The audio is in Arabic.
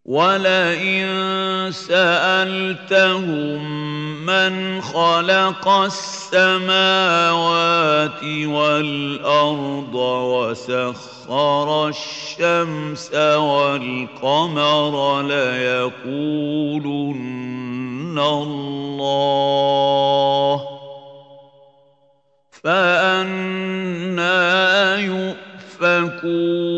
وَلَئِن سَأَلْتَهُم مَّنْ خَلَقَ السَّمَاوَاتِ وَالْأَرْضَ وَسَخَّرَ الشَّمْسَ وَالْقَمَرَ لَيَقُولُنَّ اللَّهُ ۖ فَأَنَّىٰ يُؤْفَكُونَ